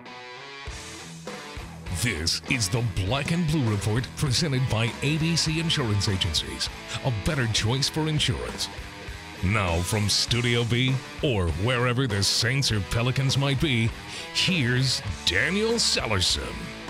This is the Black and Blue Report presented by ABC Insurance Agencies, a better choice for insurance. Now from Studio B, or wherever the Saints or Pelicans might be, here's Daniel Sellerson.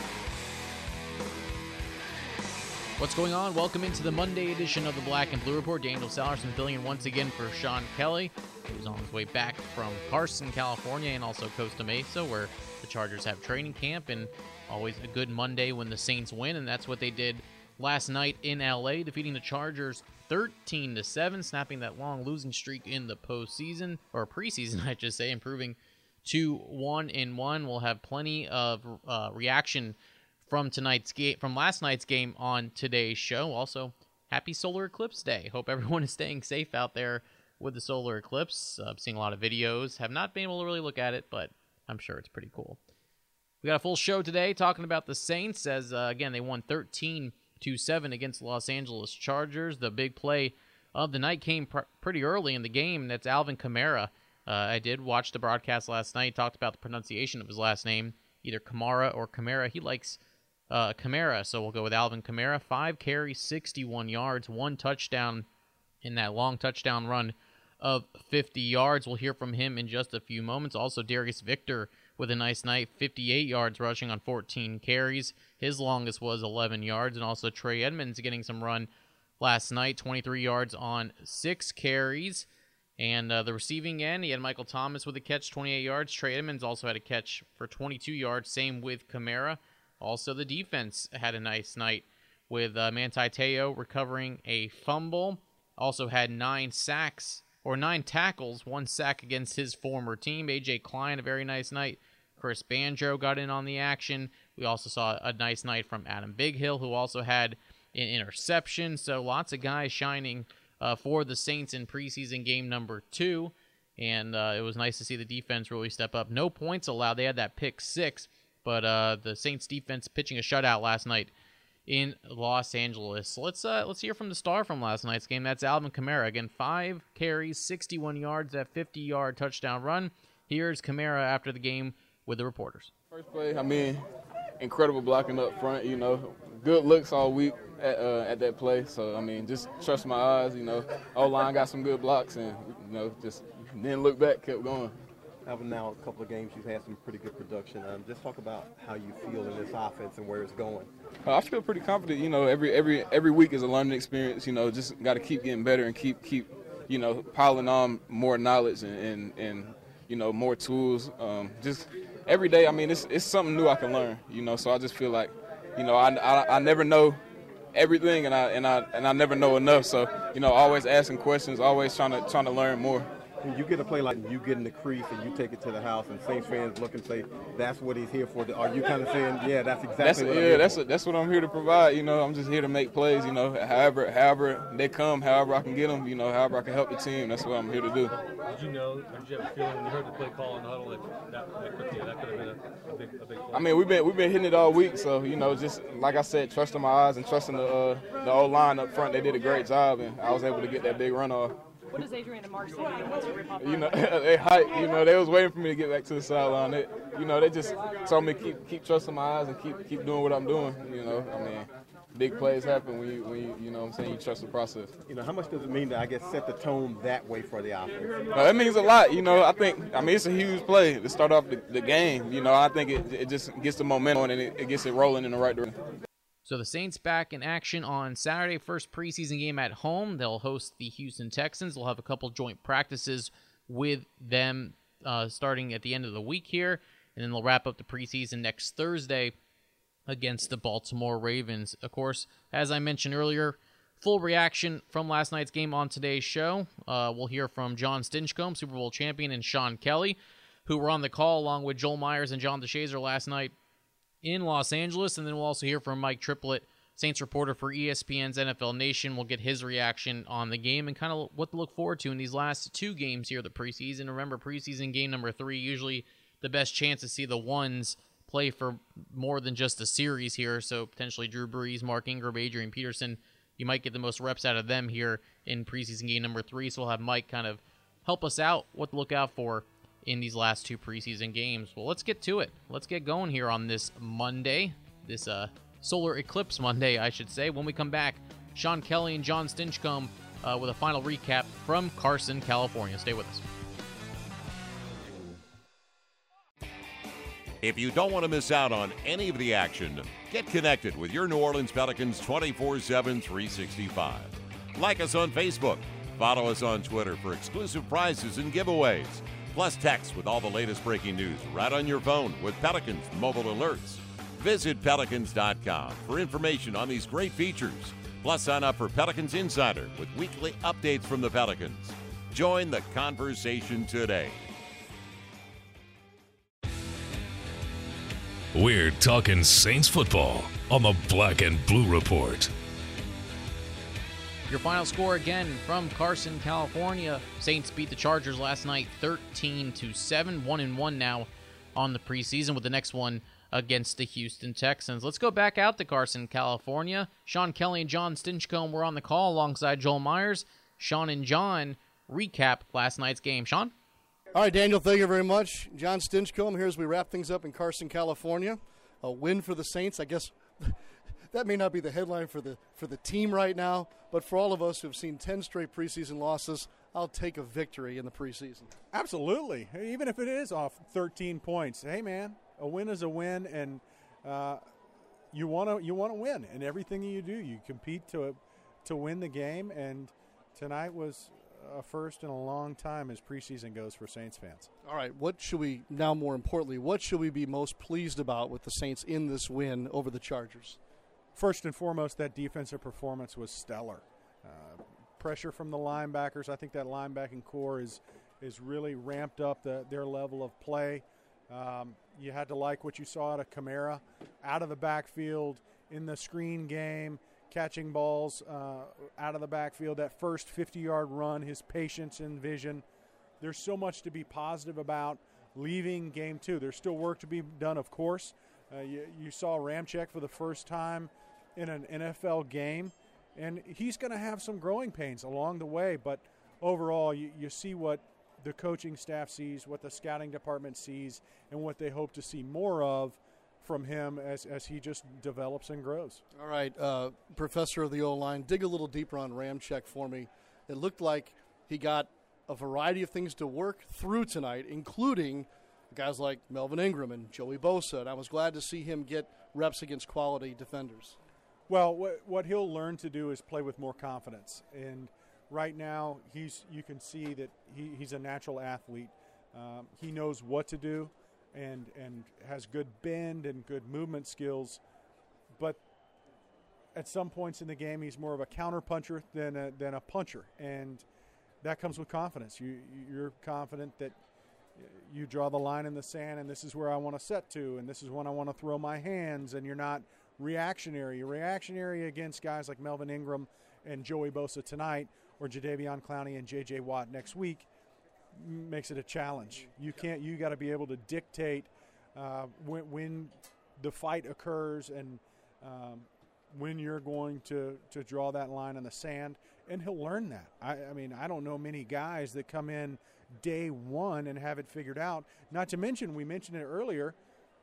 What's going on? Welcome into the Monday edition of the Black and Blue Report. Daniel Sellerson filling in once again for Sean Kelly, who's on his way back from Carson, California, and also Costa Mesa, where the Chargers have training camp, and always a good Monday when the Saints win, and that's what they did last night in LA, defeating the Chargers 13-7, snapping that long losing streak in the postseason, or preseason, I should say, improving to 1-1. We'll have plenty of reaction from last night's game on today's show. Also, happy Solar Eclipse Day. Hope everyone is staying safe out there with the solar eclipse. I'm seeing a lot of videos. Have not been able to really look at it, but I'm sure it's pretty cool. We got a full show today talking about the Saints as, again, they won 13-7 against the Los Angeles Chargers. The big play of the night came pretty early in the game. That's Alvin Kamara. I did watch the broadcast last night. Talked about the pronunciation of his last name, either Kamara or Kamara. He likes Kamara, so we'll go with Alvin Kamara. 5 carries, 61 yards, 1 touchdown in that long touchdown run of 50 yards. We'll hear from him in just a few moments. Also, Darius Victor with a nice night, 58 yards rushing on 14 carries. His longest was 11 yards. And also Trey Edmonds getting some run last night, 23 yards on 6 carries. And the receiving end, he had Michael Thomas with a catch, 28 yards. Trey Edmonds also had a catch for 22 yards. Same with Kamara. Also, the defense had a nice night with Manti Te'o recovering a fumble. Also had 9 tackles, 1 sack against his former team. A.J. Klein, a very nice night. Chris Banjo got in on the action. We also saw a nice night from Adam Bighill, who also had an interception. So lots of guys shining for the Saints in preseason game number 2. And it was nice to see the defense really step up. No points allowed. They had that pick 6. But the Saints defense pitching a shutout last night in Los Angeles. So let's hear from the star from last night's game. That's Alvin Kamara. Again, 5 carries, 61 yards, that 50-yard touchdown run. Here's Kamara after the game with the reporters. First play, incredible blocking up front, good looks all week at that play. So, just trust my eyes, O-line got some good blocks and, just didn't look back, kept going. Alvin, now a couple of games you've had some pretty good production. Just talk about how you feel in this offense and where it's going. I feel pretty confident. Every week is a learning experience. Just got to keep getting better and keep piling on more knowledge and more tools. Just every day. It's something new I can learn. So I just feel like I never know everything and I never know enough. So always asking questions, always trying to learn more. When you get a play like you get in the crease and you take it to the house and Saints fans look and say, that's what he's here for, are you kind of saying, yeah, that's exactly what I'm here for? That's what I'm here to provide. I'm just here to make plays, however they come, however I can get them, however I can help the team. That's what I'm here to do. Did you have a feeling when you heard the play call in the huddle that could have been a big play? We've been hitting it all week, so, just like I said, trusting my eyes and trusting the O-line up front. They did a great job, and I was able to get that big run off. What does Adrian and Mark say to you once you rip off? They hype. They was waiting for me to get back to the sideline. They just told me keep trusting my eyes and keep doing what I'm doing. Big plays happen when you trust the process. How much does it mean to, set the tone that way for the offense? It means a lot. I think it's a huge play to start off the game. I think it just gets the momentum and it gets it rolling in the right direction. So the Saints back in action on Saturday, first preseason game at home. They'll host the Houston Texans. They'll have a couple joint practices with them starting at the end of the week here, and then they'll wrap up the preseason next Thursday against the Baltimore Ravens. Of course, as I mentioned earlier, full reaction from last night's game on today's show. We'll hear from John Stinchcomb, Super Bowl champion, and Sean Kelly, who were on the call along with Joel Myers and John DeShazer last night in Los Angeles. And then we'll also hear from Mike Triplett, Saints reporter for ESPN's NFL Nation. We'll get his reaction on the game and kind of what to look forward to in these last 2 games here of the preseason. Remember, preseason game number 3, usually the best chance to see the ones play for more than just a series here. So potentially Drew Brees, Mark Ingram, Adrian Peterson, you might get the most reps out of them here in preseason game number 3. So we'll have Mike kind of help us out what to look out for in these last 2 preseason games. Well, let's get to it. Let's get going here on this Monday, this solar eclipse Monday, I should say. When we come back, Sean Kelly and John Stinchcomb with a final recap from Carson, California. Stay with us. If you don't want to miss out on any of the action, get connected with your New Orleans Pelicans 24/7, 365. Like us on Facebook. Follow us on Twitter for exclusive prizes and giveaways. Plus text with all the latest breaking news right on your phone with Pelicans mobile alerts. Visit Pelicans.com for information on these great features. Plus sign up for Pelicans Insider with weekly updates from the Pelicans. Join the conversation today. We're talking Saints football on the Black and Blue Report. Your final score again from Carson, California. Saints beat the Chargers last night 13-7, 1-1 now on the preseason with the next one against the Houston Texans. Let's go back out to Carson, California. Sean Kelly and John Stinchcomb were on the call alongside Joel Myers. Sean and John recap last night's game. Sean? All right, Daniel, thank you very much. John Stinchcomb here as we wrap things up in Carson, California. A win for the Saints. I guess that may not be the headline for the team right now, but for all of us who have seen 10 straight preseason losses, I'll take a victory in the preseason. Absolutely. Even if it is off 13 points. Hey, man, a win is a win, and you want to win. And everything you do, you compete to win the game, and tonight was a first in a long time as preseason goes for Saints fans. All right, what should we be most pleased about with the Saints in this win over the Chargers? First and foremost, that defensive performance was stellar. Pressure from the linebackers. I think that linebacking core is really ramped up their level of play. You had to like what you saw out of Kamara, out of the backfield, in the screen game, catching balls out of the backfield, that first 50-yard run, his patience and vision. There's so much to be positive about leaving game 2. There's still work to be done, of course. You saw Ramczyk for the first time in an NFL game, and he's going to have some growing pains along the way, but overall you see what the coaching staff sees, what the scouting department sees, and what they hope to see more of from him as he just develops and grows. All right, Professor of the O-line, dig a little deeper on Ramczyk for me. It looked like he got a variety of things to work through tonight, including guys like Melvin Ingram and Joey Bosa, and I was glad to see him get reps against quality defenders. Well, what he'll learn to do is play with more confidence, and right now you can see that he's a natural athlete. He knows what to do and has good bend and good movement skills, but at some points in the game he's more of a counter puncher than a puncher, and that comes with confidence. You're confident that you draw the line in the sand, and this is where I want to set to, and this is when I want to throw my hands, and you're not reactionary. You're reactionary against guys like Melvin Ingram and Joey Bosa tonight, or Jadeveon Clowney and J.J. Watt next week, makes it a challenge. You got to be able to dictate when the fight occurs and when you're going to draw that line in the sand, and he'll learn that. I mean, I don't know many guys that come in day one and have it figured out. Not to mention, we mentioned it earlier,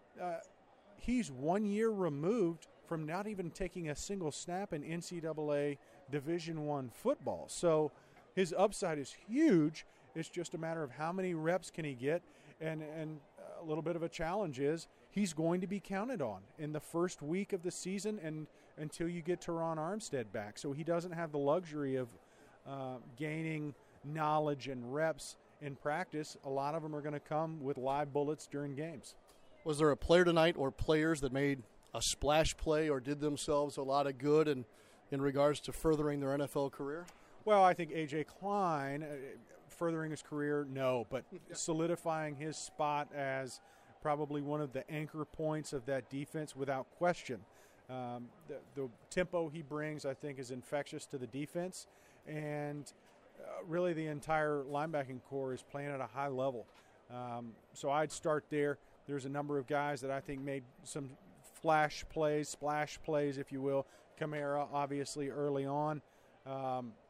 he's 1 year removed from not even taking a single snap in NCAA Division I football. So his upside is huge. It's just a matter of how many reps can he get, and a little bit of a challenge is he's going to be counted on in the first week of the season and until you get Teron Armstead back. So he doesn't have the luxury of gaining knowledge and reps in practice. A lot of them are going to come with live bullets during games. Was there a player tonight or players that made a splash play or did themselves a lot of good in regards to furthering their NFL career? Well, I think A.J. Klein, furthering his career, no, but solidifying his spot as probably one of the anchor points of that defense without question. The tempo he brings, I think, is infectious to the defense, and really the entire linebacking core is playing at a high level. So I'd start there. There's a number of guys that I think made some flash plays, splash plays, if you will. Kamara, obviously, early on.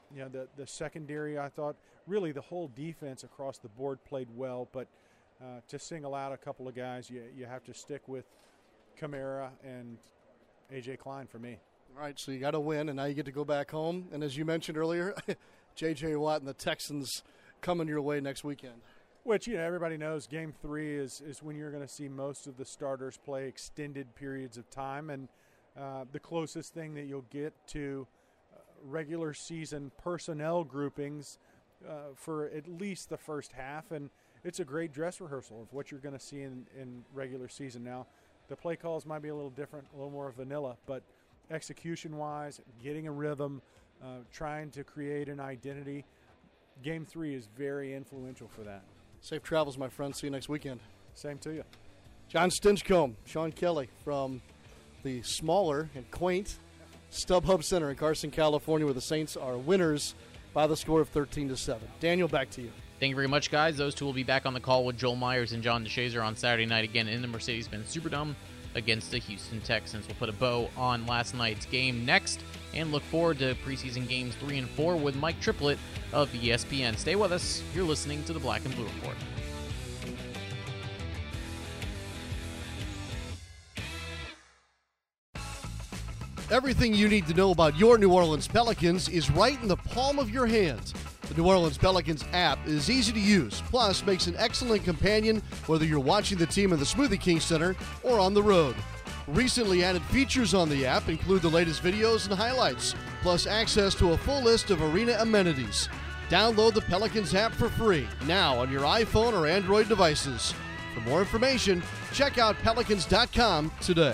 The secondary, I thought, really the whole defense across the board played well. But to single out a couple of guys, you have to stick with Kamara and A.J. Klein for me. All right, so you got to win, and now you get to go back home. And as you mentioned earlier, J.J. Watt and the Texans coming your way next weekend. Which, everybody knows Game 3 is when you're going to see most of the starters play extended periods of time. And the closest thing that you'll get to regular season personnel groupings for at least the first half. And it's a great dress rehearsal of what you're going to see in regular season. Now, the play calls might be a little different, a little more vanilla, but execution-wise, getting a rhythm, trying to create an identity, Game 3 is very influential for that. Safe travels, my friend. See you next weekend. Same to you. John Stinchcomb, Sean Kelly from the smaller and quaint StubHub Center in Carson, California, where the Saints are winners by the score of 13-7. Daniel, back to you. Thank you very much, guys. Those two will be back on the call with Joel Myers and John DeShazer on Saturday night again in the Mercedes-Benz Superdome against the Houston Texans. We'll put a bow on last night's game next and look forward to preseason games 3 and 4 with Mike Triplett of ESPN. Stay with us. You're listening to the Black and Blue Report. Everything you need to know about your New Orleans Pelicans is right in the palm of your hands. The New Orleans Pelicans app is easy to use, plus makes an excellent companion whether you're watching the team in the Smoothie King Center or on the road. Recently added features on the app include the latest videos and highlights, plus access to a full list of arena amenities. Download the Pelicans app for free now on your iPhone or Android devices. For more information, check out Pelicans.com today.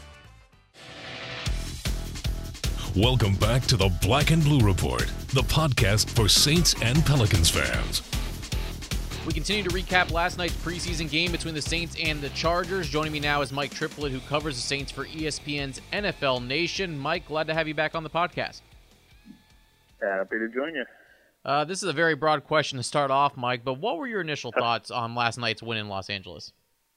Welcome back to the Black and Blue Report, the podcast for Saints and Pelicans fans. We continue to recap last night's preseason game between the Saints and the Chargers. Joining me now is Mike Triplett, who covers the Saints for ESPN's NFL Nation. Mike, glad to have you back on the podcast. Happy to join you. This is a very broad question to start off, Mike, but what were your initial thoughts on last night's win in Los Angeles?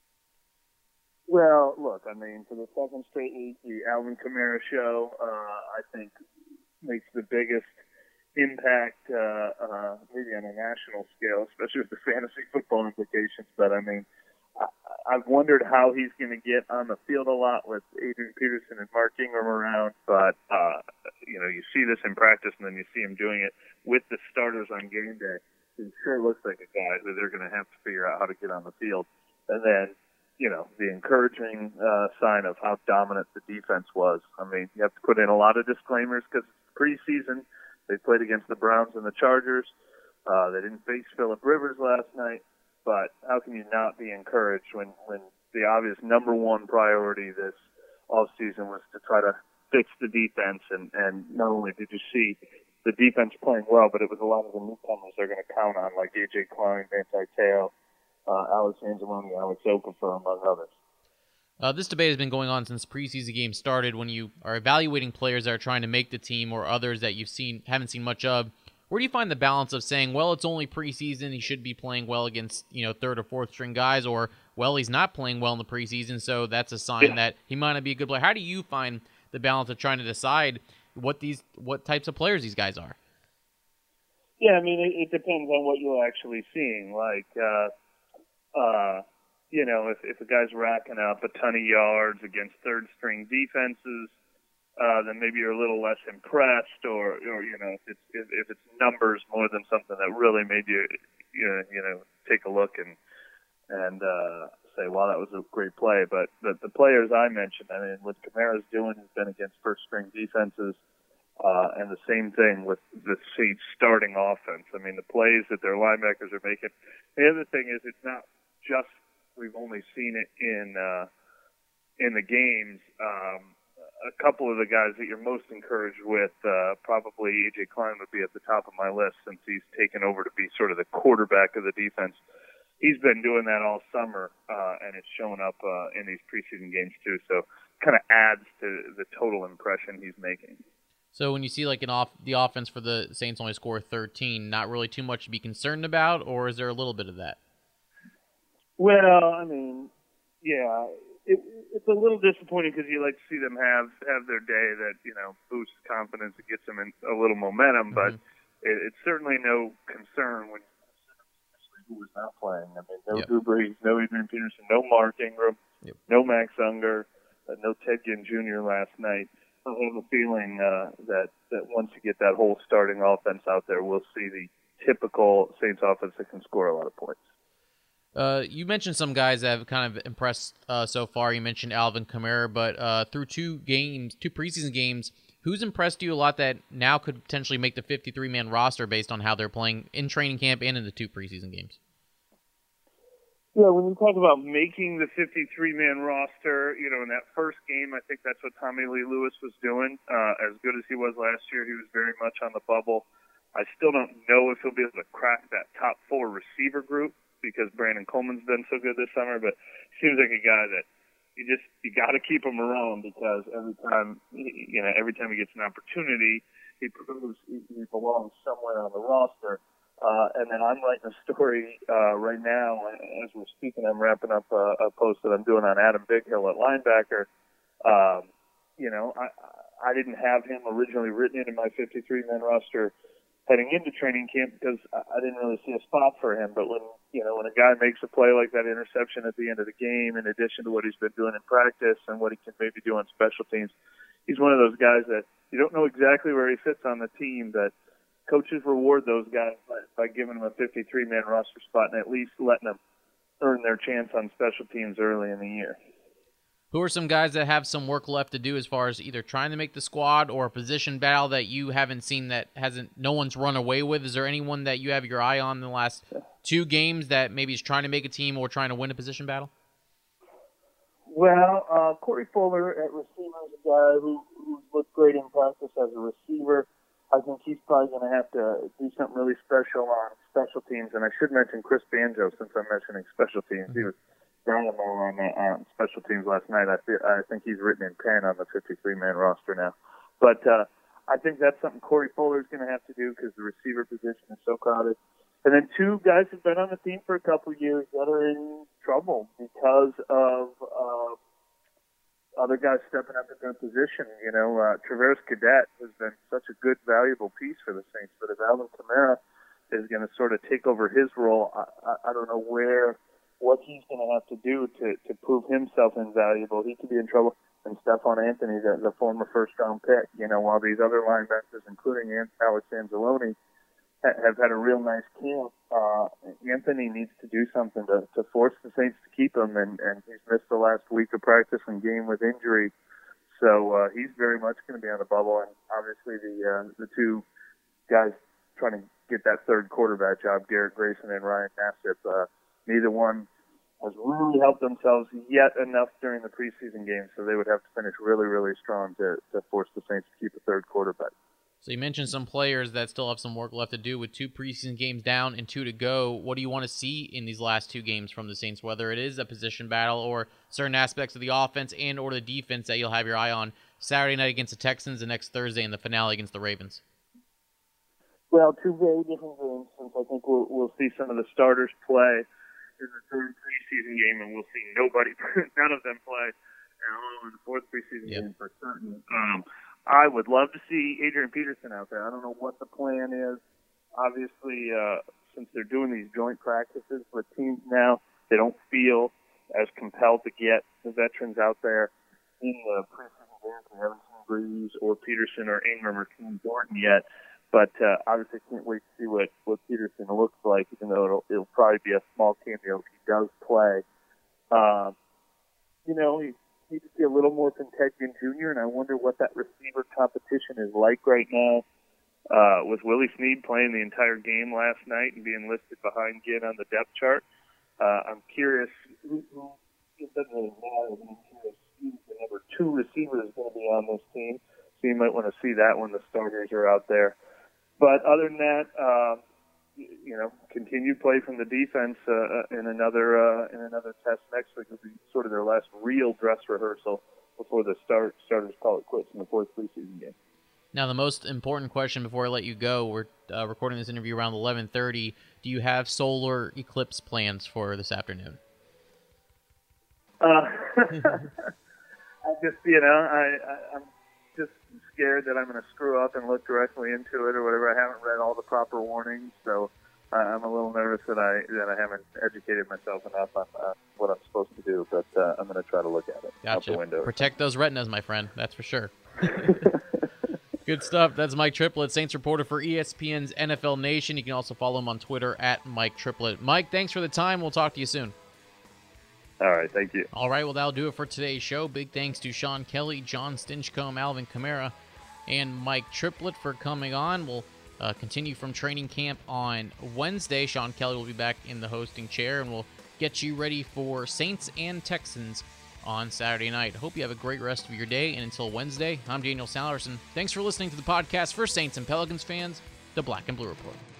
Well, look, I mean, for the second straight week, the Alvin Kamara show, I think, makes the biggest impact, maybe on a national scale, especially with the fantasy football implications. But, I mean, I've wondered how he's going to get on the field a lot with Adrian Peterson and Mark Ingram around. But, you see this in practice, and then you see him doing it with the starters on game day. He sure looks like a guy that they're going to have to figure out how to get on the field. And then, the encouraging sign of how dominant the defense was. I mean, you have to put in a lot of disclaimers because it's preseason. They played against the Browns and the Chargers. They didn't face Phillip Rivers last night. But how can you not be encouraged when the obvious number one priority this offseason was to try to fix the defense? And not only did you see the defense playing well, but it was a lot of the newcomers they're going to count on, like A.J. Klein, Manti Te'o, Alex Anzalone, Alex Okafor, among others. This debate has been going on since preseason games started. When you are evaluating players that are trying to make the team or others that haven't seen much of, where do you find the balance of saying, well, it's only preseason, he should be playing well against third or fourth string guys, or well, he's not playing well in the preseason, so that's a sign that he might not be a good player? How do you find the balance of trying to decide what types of players these guys are? Yeah, I mean, it depends on what you're actually seeing. Like, if a guy's racking up a ton of yards against third-string defenses, then maybe you're a little less impressed, or if it's numbers more than something that really made you take a look and say, wow, that was a great play. But the players I mentioned, I mean, what Kamara's doing has been against first-string defenses, and the same thing with the Saints starting offense. I mean, the plays that their linebackers are making. The other thing is, it's not just we've only seen it in the games. A couple of the guys that you're most encouraged with, probably A.J. Klein would be at the top of my list since he's taken over to be sort of the quarterback of the defense. He's been doing that all summer, and it's shown up in these preseason games too. So kind of adds to the total impression he's making. So when you see like the offense for the Saints only score 13, not really too much to be concerned about, or is there a little bit of that? Well, I mean, yeah, it's a little disappointing because you like to see them have their day that boosts confidence and gets them in a little momentum. Mm-hmm. But it's certainly no concern when who was not playing. I mean, no Yep. Drew Brees, no Adrian Peterson, no Mark Ingram, Yep. no Max Unger, no Ted Ginn Jr. last night. I have a feeling that once you get that whole starting offense out there, we'll see the typical Saints offense that can score a lot of points. You mentioned some guys that have kind of impressed so far. You mentioned Alvin Kamara, but through two preseason games, who's impressed you a lot that now could potentially make the 53-man roster based on how they're playing in training camp and in the two preseason games? Yeah, when you talk about making the 53-man roster, in that first game, I think that's what Tommy Lee Lewis was doing. As good as he was last year, he was very much on the bubble. I still don't know if he'll be able to crack that top 4 receiver group because Brandon Coleman's been so good this summer, but he seems like a guy that you got to keep him around because every time he gets an opportunity, he proves he belongs somewhere on the roster. And then I'm writing a story right now as we're speaking. I'm wrapping up a post that I'm doing on Adam Bighill at linebacker. I didn't have him originally written into my 53-man roster heading into training camp because I didn't really see a spot for him. But when a guy makes a play like that interception at the end of the game, in addition to what he's been doing in practice and what he can maybe do on special teams, he's one of those guys that you don't know exactly where he fits on the team, but coaches reward those guys by giving them a 53-man roster spot and at least letting them earn their chance on special teams early in the year. Who are some guys that have some work left to do as far as either trying to make the squad or a position battle that you haven't seen that no one's run away with? Is there anyone that you have your eye on in the last 2 games that maybe is trying to make a team or trying to win a position battle? Well, Corey Fuller at receiver is a guy who's looked great in practice as a receiver. I think he's probably going to have to do something really special on special teams. And I should mention Chris Banjo since I'm mentioning special teams. He was dynamo on special teams last night. I think he's written in pen on the 53-man roster now. But I think that's something Corey Fuller is going to have to do because the receiver position is so crowded. And then 2 guys who've been on the team for a couple of years that are in trouble because of other guys stepping up in their position. Traverse Cadet has been such a good, valuable piece for the Saints. But if Alvin Kamara is going to sort of take over his role, I don't know what he's going to have to do to prove himself invaluable. He could be in trouble. And Stephon Anthony, the former first-round pick, while these other linebackers, including Alex Anzalone, have had a real nice camp. Anthony needs to do something to force the Saints to keep him, and he's missed the last week of practice and game with injury. So he's very much going to be on the bubble, and obviously the 2 guys trying to get that third quarterback job, Garrett Grayson and Ryan Nassib, neither one has really helped themselves yet enough during the preseason game, so they would have to finish really, really strong to force the Saints to keep a third quarterback. So you mentioned some players that still have some work left to do with 2 preseason games down and 2 to go. What do you want to see in these last 2 games from the Saints, whether it is a position battle or certain aspects of the offense and or the defense that you'll have your eye on Saturday night against the Texans and next Thursday in the finale against the Ravens? Well, 2 very different games since I think we'll see some of the starters play in the third preseason game, and we'll see none of them play in the fourth preseason game for certain. I would love to see Adrian Peterson out there. I don't know what the plan is. Obviously, since they're doing these joint practices with teams now, they don't feel as compelled to get the veterans out there in the preseason games. We haven't seen Breeze or Peterson or Ingram or King Jordan yet. But obviously, can't wait to see what Peterson looks like, even though it'll probably be a small cameo if he does play. He needs to be a little more from Ted Ginn Jr., and I wonder what that receiver competition is like right now. With Willie Snead playing the entire game last night and being listed behind Ginn on the depth chart, I'm curious who it doesn't really matter, but I'm curious who the number 2 receiver is going to be on this team. So you might want to see that when the starters are out there. But other than that, continued play from the defense in another test next week will be sort of their last real dress rehearsal before the starters call it quits in the fourth preseason game. Now, the most important question before I let you go, we're recording this interview around 11:30. Do you have solar eclipse plans for this afternoon? I just, I'm just scared that I'm going to screw up and look directly into it or whatever. I haven't read all the proper warnings, so I'm a little nervous that I haven't educated myself enough on what I'm supposed to do. But I'm going to try to look at it out the window. Protect those retinas, my friend. That's for sure. Good stuff. That's Mike Triplett, Saints reporter for ESPN's NFL Nation. You can also follow him on Twitter at Mike Triplett. Mike, thanks for the time. We'll talk to you soon. All right, thank you. All right, well, that'll do it for today's show. Big thanks to Sean Kelly, John Stinchcomb, Alvin Kamara, and Mike Triplett for coming on. We'll continue from training camp on Wednesday. Sean Kelly will be back in the hosting chair, and we'll get you ready for Saints and Texans on Saturday night. Hope you have a great rest of your day, and until Wednesday, I'm Daniel Salerson. Thanks for listening to the podcast for Saints and Pelicans fans, the Black and Blue Report.